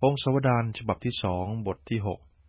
พงศาวดารฉบับที่2บทที่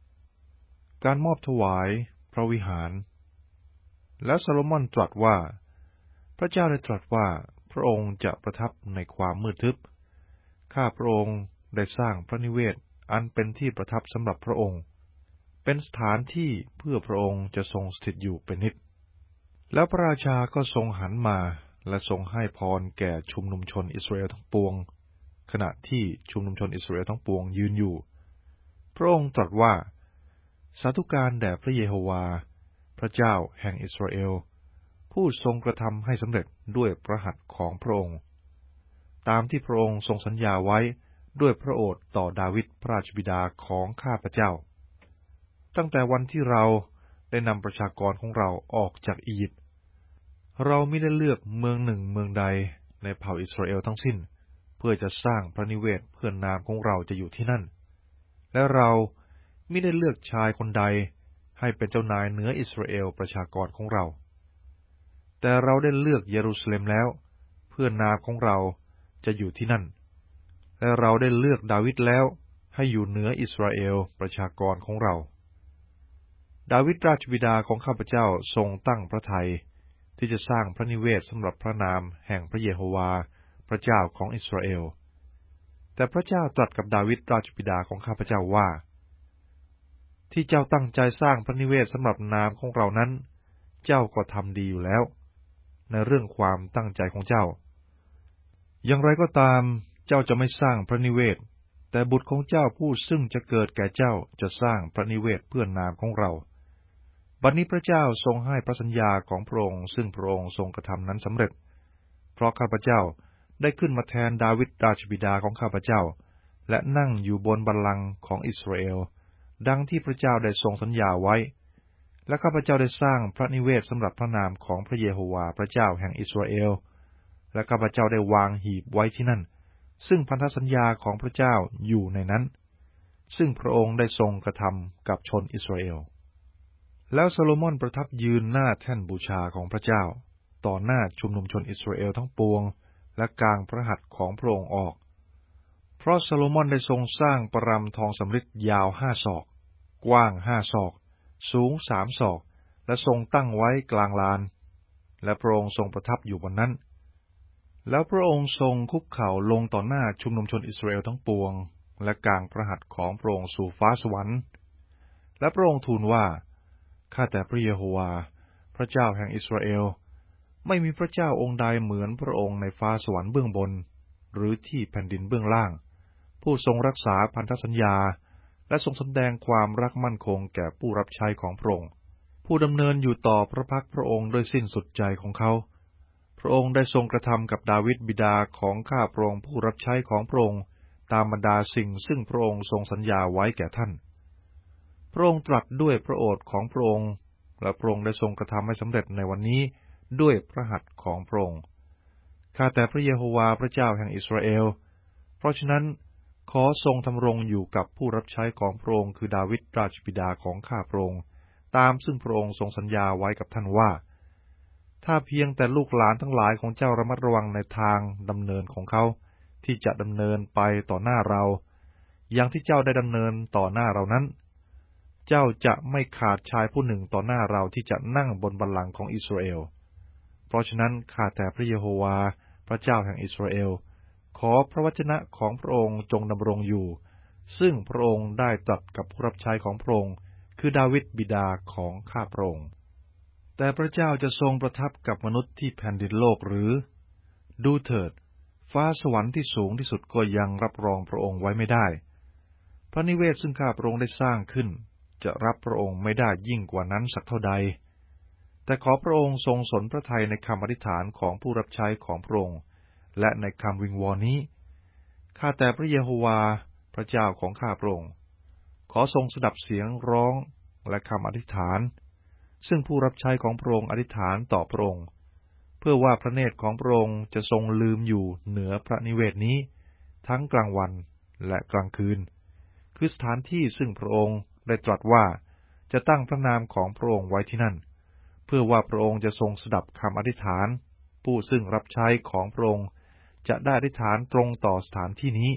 6การมอบถวายพระวิหารแล้วโซโลมอนตรัสว่าพระเจ้าได้ตรัสว่าพระองค์จะประทับในความมืดทึบข้าพระองค์ได้สร้างพระนิเวศอันเป็นที่ประทับสำหรับพระองค์เป็นสถานที่เพื่อพระองค์จะทรงสถิตอยู่เป็นนิจแล้วพระราชาก็ทรงหันมาและทรงให้พรแก่ชุมนุมชนอิสราเอลทั้งปวงขณะที่ชุมนุมชนอิสราเอลทั้งปวงยืนอยู่พระองค์ตรัสว่าสาธุการแด่พระเยโฮวาพระเจ้าแห่งอิสราเอลผู้ทรงกระทำให้สำเร็จด้วยพระหัตถ์ของพระองค์ตามที่พระองค์ทรงสัญญาไว้ด้วยพระโอษฐ์ต่อดาวิดพระราชบิดาของข้าพเจ้าตั้งแต่วันที่เราได้นำประชากรของเราออกจากอียิปต์เราไม่ได้เลือกเมืองหนึ่งเมืองใดในเผ่าอิสราเอลทั้งสิ้นเพื่อจะสร้างพระนิเวศเพื่อนามของเราจะอยู่ที่นั่นและเราไม่ได้เลือกชายคนใดให้เป็นเจ้านายเหนืออิสราเอลประชากรของเราแต่เราได้เลือกเยรูซาเล็มแล้วเพื่อนามของเราจะอยู่ที่นั่นและเราได้เลือกดาวิดแล้วให้อยู่เหนืออิสราเอลประชากรของเราดาวิดราชบิดาของข้าพเจ้าทรงตั้งพระทัยที่จะสร้างพระนิเวศสำหรับพระนามแห่งพระเยโฮวาพระเจ้าของอิสราเอลแต่พระเจ้าตรัสกับดาวิดราชบิดาของข้าพเจ้าว่าที่เจ้าตั้งใจสร้างพระนิเวศสำหรับนามของเรานั้นเจ้าก็ทำดีอยู่แล้วในเรื่องความตั้งใจของเจ้าอย่างไรก็ตามเจ้าจะไม่สร้างพระนิเวศแต่บุตรของเจ้าผู้ซึ่งจะเกิดแก่เจ้าจะสร้างพระนิเวศเพื่อนามของเราบัดนี้พระเจ้าทรงให้พระสัญญาของพระองค์ซึ่งพระองค์ทรงกระทำนั้นสำเร็จเพราะข้าพเจ้าได้ขึ้นมาแทนดาวิดราชบิดาของข้าพเจ้าและนั่งอยู่บนบัลลังก์ของอิสราเอลดังที่พระเจ้าได้ทรงสัญญาไว้และข้าพเจ้าได้สร้างพระนิเวศสำหรับพระนามของพระเยโฮวาพระเจ้าแห่งอิสราเอลและข้าพเจ้าได้วางหีบไว้ที่นั่นซึ่งพันธสัญญาของพระเจ้าอยู่ในนั้นซึ่งพระองค์ได้ทรงกระทำกับชนอิสราเอลแล้วโซโลมอนประทับยืนหน้าแท่นบูชาของพระเจ้าต่อหน้าชุมนุมชนอิสราเอลทั้งปวงและกางพระหัตถ์ของพระองค์ออกเพราะโซโลมอนได้ทรงสร้างปรำทองสำริดยาว5 ศอกกว้าง5 ศอกสูง3 ศอกและทรงตั้งไว้กลางลานและพระองค์ทรงประทับอยู่บนนั้นแล้วพระองค์ทรงคุกเข่าลงต่อหน้าชุมนุมชนอิสราเอลทั้งปวงและกางพระหัตถ์ของพระองค์สู่ฟ้าสวรรค์และพระองค์ทูลว่าข้าแต่พระเยโฮวาพระเจ้าแห่งอิสราเอลไม่มีพระเจ้าองค์ใดเหมือนพระองค์ในฟ้าสวรรค์เบื้องบนหรือที่แผ่นดินเบื้องล่างผู้ทรงรักษาพันธสัญญาและทรงแสดงความรักมั่นคงแก่ผู้รับใช้ของพระองค์ผู้ดำเนินอยู่ต่อพระพักพระองค์ด้วยสิ้นสุดใจของเขาพระองค์ได้ทรงกระทำกับดาวิดบิดาของข้าพระองค์ผู้รับใช้ของพระองค์ตามบรรดาสิ่งซึ่งพระองค์ทรงสัญญาไว้แก่ท่านพระองค์ตรัสด้วยพระโอษฐ์ของพระองค์และพระองค์ได้ทรงกระทำให้สำเร็จในวันนี้ด้วยพระหัตถ์ของพระองค์ข้าแต่พระเยโฮวาพระเจ้าแห่งอิสราเอลเพราะฉะนั้นขอทรงดำรงอยู่กับผู้รับใช้ของพระองค์คือดาวิดราชบิดาของข้าพระองค์ตามซึ่งพระองค์ทรงสัญญาไว้กับท่านว่าถ้าเพียงแต่ลูกหลานทั้งหลายของเจ้าระมัดระวังในทางดำเนินของเขาที่จะดำเนินไปต่อหน้าเราอย่างที่เจ้าได้ดำเนินต่อหน้าเรานั้นเจ้าจะไม่ขาดชายผู้หนึ่งต่อหน้าเราที่จะนั่งบนบัลลังก์ของอิสราเอลเพราะฉะนั้นข้าแต่พระเยโฮวาพระเจ้าแห่งอิสราเอลขอพระวจนะของพระองค์จงดำรงอยู่ซึ่งพระองค์ได้ตรัสกับผู้รับใช้ของพระองค์คือดาวิดบิดาของข้าพระองค์แต่พระเจ้าจะทรงประทับกับมนุษย์ที่แผ่นดินโลกหรือดูเถิดฟ้าสวรรค์ที่สูงที่สุดก็ยังรับรองพระองค์ไว้ไม่ได้พระนิเวศซึ่งข้าพระองค์ได้สร้างขึ้นจะรับพระองค์ไม่ได้ยิ่งกว่านั้นสักเท่าใดแต่ขอพระองค์ทรงสนพระทัยในคำอธิษฐานของผู้รับใช้ของพระองค์และในคำวิงวอนนี้ข้าแต่พระเยโฮวาพระเจ้าของข้าพระองค์ขอทรงสดับเสียงร้องและคำอธิษฐานซึ่งผู้รับใช้ของพระองค์อธิษฐานต่อพระองค์เพื่อว่าพระเนตรของพระองค์จะทรงลืมอยู่เหนือพระนิเวศนี้ทั้งกลางวันและกลางคืนคือสถานที่ซึ่งพระองค์ได้ตรัสว่าจะตั้งพระนามของพระองค์ไว้ที่นั่นเพื่อว่าพระองค์จะทรงสดับคำอธิษฐานผู้ซึ่งรับใช้ของพระองค์จะได้อธิษฐานตรงต่อสถานที่นี้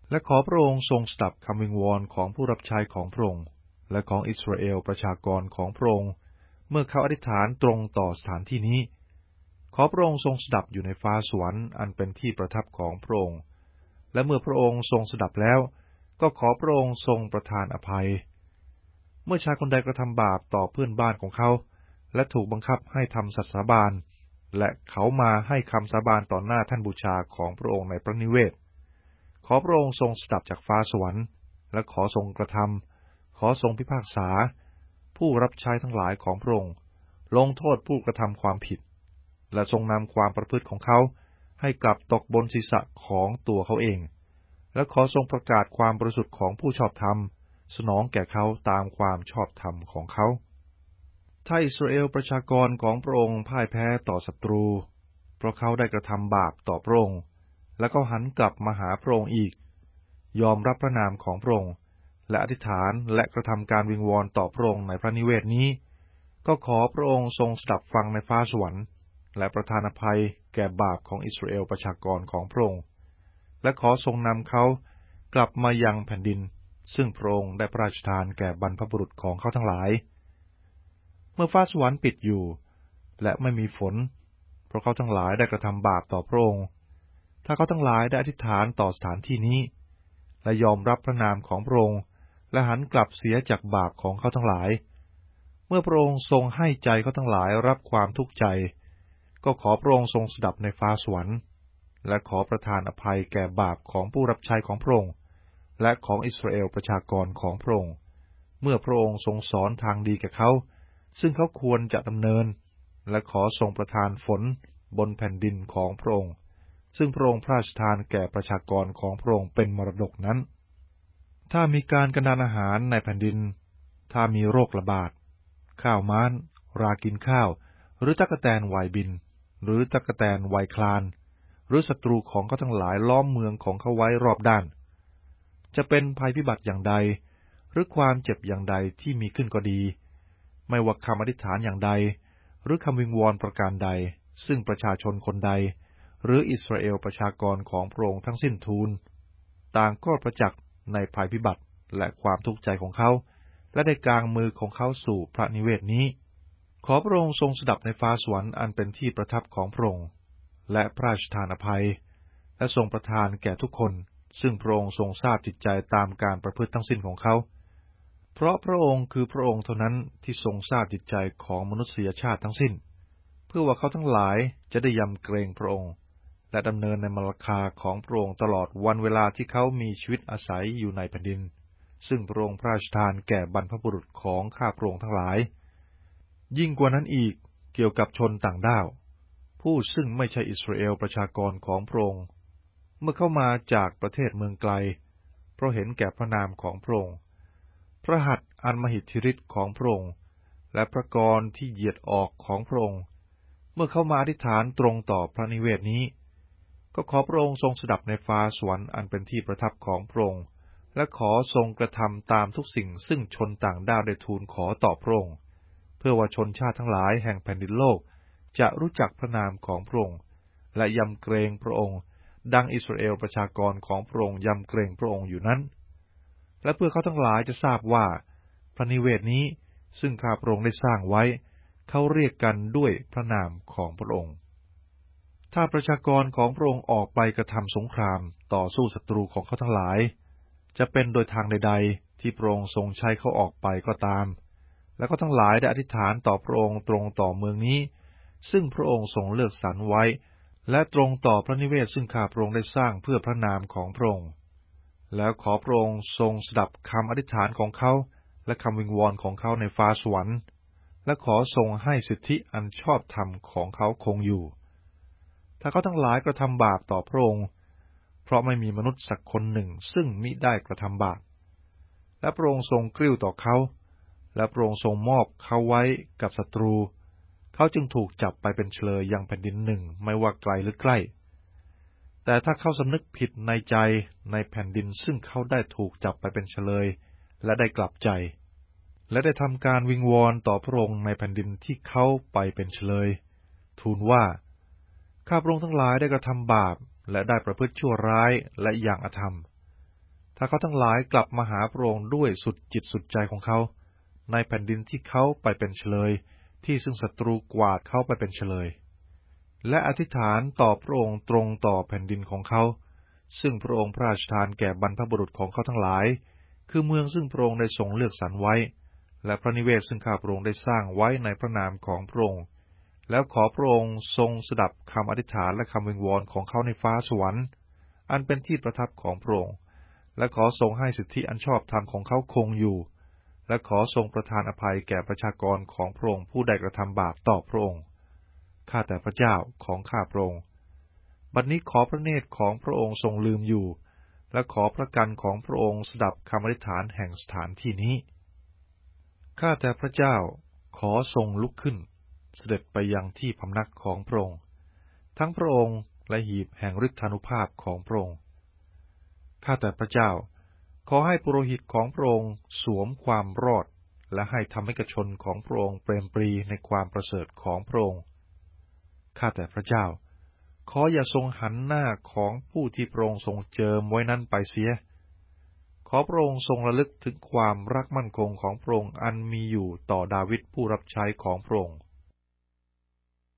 และขอพระองค์ทรงสดับคำวิงวอนของผู้รับใช้ของพระองค์และของอิสราเอลประชากรของพระองค์เมื่อเขาอธิษฐานตรงต่อสถานที่นี้ขอพระองค์ทรงสดับอยู่ในฟ้าสวรรค์อันเป็นที่ประทับของพระองค์และเมื่อพระองค์ทรงสดับแล้วก็ขอพระองค์ทรงประทานอภัยเมื่อชายคนใดกระทำบาปต่อเพื่อนบ้านของเขาและถูกบังคับให้ทำสัตย์สาบานและเขามาให้คำสาบานต่อหน้าท่านบูชาของพระองค์ในพระนิเวศขอพระองค์ทรงสดับจากฟ้าสวรรค์และขอทรงกระทำขอทรงพิพากษาผู้รับใช้ทั้งหลายของพระองค์ลงโทษผู้กระทำความผิดและทรงนำความประพฤติของเขาให้กลับตกบนศีรษะของตัวเขาเองและขอทรงประกาศความบริสุทธิ์ของผู้ชอบธรรมสนองแก่เขาตามความชอบธรรมของเขาถ้าอิสราเอลประชากรของพระองค์พ่ายแพ้ต่อศัตรูเพราะเขาได้กระทำบาปต่อพระองค์แล้วก็หันกลับมาหาพระองค์อีกยอมรับพระนามของพระองค์และอธิษฐานและกระทำการวิงวอนต่อพระองค์ในพระนิเวศนี้ก็ขอพระองค์ทรงสดับฟังในฟ้าสวรรค์และประทานอภัยแก่บาปของอิสราเอลประชากรของพระองค์และขอทรงนำเขากลับมายังแผ่นดินซึ่งพระองค์ได้พระราชทานแก่บรรพบุรุษของเขาทั้งหลายเมื่อฟ้าสวรรค์ปิดอยู่และไม่มีฝนเพราะเขาทั้งหลายได้กระทำบาปต่อพระองค์ถ้าเขาทั้งหลายได้อธิษฐานต่อสถานที่นี้และยอมรับพระนามของพระองค์และหันกลับเสียจากบาปของเขาทั้งหลายเมื่อพระองค์ทรงให้ใจเขาทั้งหลายรับความทุกข์ใจก็ขอพระองค์ทรงสดับในฟ้าสวรรค์และขอประทานอภัยแก่บาปของผู้รับใช้ของพระองค์และของอิสราเอลประชากรของพระองค์เมื่อพระองค์ทรงสอนทางดีแก่เขาซึ่งเขาควรจะดำเนินและขอทรงประทานฝนบนแผ่นดินของพระองค์ซึ่งพระองค์พระราชทานแก่ประชากรของพระองค์เป็นมรดกนั้นถ้ามีการกระดานอาหารในแผ่นดินถ้ามีโรคระบาดข้าวม้านรากินข้าวหรือตั๊กแตนวัยบินหรือตั๊กแตนวัยคลานหรือศัตรูของเขาทั้งหลายล้อมเมืองของเขาไว้รอบด้านจะเป็นภัยพิบัติอย่างใดหรือความเจ็บอย่างใดที่มีขึ้นก็ดีไม่ว่าคำอธิษฐานอย่างใดหรือคำวิงวอนประการใดซึ่งประชาชนคนใดหรืออิสราเอลประชากรของพระองค์ทั้งสิ้นทูลต่างก็ประจักษ์ในภัยพิบัติและความทุกข์ใจของเขาและได้กางมือของเขาสู่พระนิเวศนี้ขอพระองค์ทรงสดับในฟ้าสวรรค์อันเป็นที่ประทับของพระองค์และพระราชทานอภัยและทรงประทานแก่ทุกคนซึ่งพระองค์ทรงทราบจิตใจตามการประพฤติทั้งสิ้นของเขาเพราะพระองค์คือพระองค์เท่านั้นที่ทรงทราบจิตใจของมนุษยชาติทั้งสิ้นเพื่อว่าเขาทั้งหลายจะได้ยำเกรงพระองค์และดำเนินในมรรคาของพระองค์ตลอดวันเวลาที่เขามีชีวิตอาศัยอยู่ในแผ่นดินซึ่งพระองค์พระราชทานแก่บรรพบุรุษของข้าพระองค์ทั้งหลายยิ่งกว่านั้นอีกเกี่ยวกับชนต่างด้าวผู้ซึ่งไม่ใช่อิสราเอลประชากรของพระองค์เมื่อเข้ามาจากประเทศเมืองไกลเพราะเห็นแก่พระนามของพระองค์พระหัตถ์อันมหิทธิฤทธิ์ของพระองค์และพระกรที่เหยียดออกของพระองค์เมื่อเข้ามาอธิษฐานตรงต่อพระนิเวศนี้ก็ขอพระองค์ทรงสดับในฟ้าสวรรค์อันเป็นที่ประทับของพระองค์และขอทรงกระทำตามทุกสิ่งซึ่งชนต่างด้าวได้ทูลขอต่อพระองค์เพื่อว่าชนชาติทั้งหลายแห่งแผ่นดินโลกจะรู้จักพระนามของพระองค์และยำเกรงพระองค์ดังอิสราเอลประชากรของพระองค์ยำเกรงพระองค์อยู่นั้นและเพื่อเขาทั้งหลายจะทราบว่าพระนิเวศนี้ซึ่งข้าพระองค์ได้สร้างไว้เขาเรียกกันด้วยพระนามของพระองค์ถ้าประชากรของพระองค์ออกไปกระทำสงครามต่อสู้ศัตรูของเขาทั้งหลายจะเป็นโดยทางใดๆที่พระองค์ทรงใช้เขาออกไปก็ตามแล้วก็ทั้งหลายได้อธิษฐานต่อพระองค์ตรงต่อเมืองนี้ซึ่งพระองค์ทรงเลือกสรรไว้และตรงต่อพระนิเวศซึ่งข้าพระองค์ได้สร้างเพื่อพระนามของพระองค์แล้วขอพระองค์ทรงสดับคำอธิษฐานของเขาและคำวิงวอนของเขาในฟ้าสวรรค์และขอทรงให้สิทธิอันชอบธรรมของเขาคงอยู่ถ้าเขาทั้งหลายกระทำบาปต่อพระองค์เพราะไม่มีมนุษย์สักคนหนึ่งซึ่งมิได้กระทำบาปและพระองค์ทรงกริ้วต่อเขาและพระองค์ทรงมอบเขาไว้กับศัตรูเขาจึงถูกจับไปเป็นเฉลยยังแผ่นดินหนึ่งไม่ว่าไกลหรือใกล้แต่ถ้าเขาสำนึกผิดในใจในแผ่นดินซึ่งเขาได้ถูกจับไปเป็นเฉลยและได้กลับใจและได้ทำการวิงวอนต่อพระองค์ในแผ่นดินที่เขาไปเป็นเฉลยทูลว่าข้าพระองค์ทั้งหลายได้กระทำบาปและได้ประพฤติชั่วร้ายและอย่างอธรรมถ้าเขาทั้งหลายกลับมาหาพระองค์ด้วยสุดจิตสุดใจของเขาในแผ่นดินที่เขาไปเป็นเฉลยที่ซึ่งศัตรูกวาดเขาไปเป็นเฉลยและอธิษฐานต่อพระองค์ตรงต่อแผ่นดินของเขาซึ่งพระองค์พระราชทานแก่บรรพบุรุษของเขาทั้งหลายคือเมืองซึ่งพระองค์ได้ทรงเลือกสรรไว้และพระนิเวศซึ่งข้าพระองค์ได้สร้างไว้ในพระนามของพระองค์แล้วขอพระองค์ทรงสดับคำอธิษฐานและคำวิงวอนของเขาในฟ้าสวรรค์อันเป็นที่ประทับของพระองค์และขอทรงให้สิทธิอันชอบธรรมของเขาคงอยู่และขอทรงประทานอภัยแก่ประชากรของพระองค์ผู้ได้กระทำบาปต่อพระองค์ข้าแต่พระเจ้าของข้าพระองค์บัดนี้ขอพระเนตรของพระองค์ทรงลืมอยู่และขอพระกันของพระองค์สดับคำอธิษฐานแห่งสถานที่นี้ข้าแต่พระเจ้าขอทรงลุกขึ้นเสด็จไปยังที่พำนักของพระองค์ทั้งพระองค์และหีบแห่งฤทธานุภาพของพระองค์ข้าแต่พระเจ้าขอให้ปุโรหิตของพระองค์สวมความรอดและให้ธรรมิกชนของพระองค์เปรมปรีในความประเสริฐของพระองค์ข้าแต่พระเจ้าขออย่าทรงหันหน้าของผู้ที่พระองค์ทรงเจิมไว้นั้นไปเสียขอพระองค์ทรงระลึกถึงความรักมั่นคงของพระองค์อันมีอยู่ต่อดาวิดผู้รับใช้ของพระองค์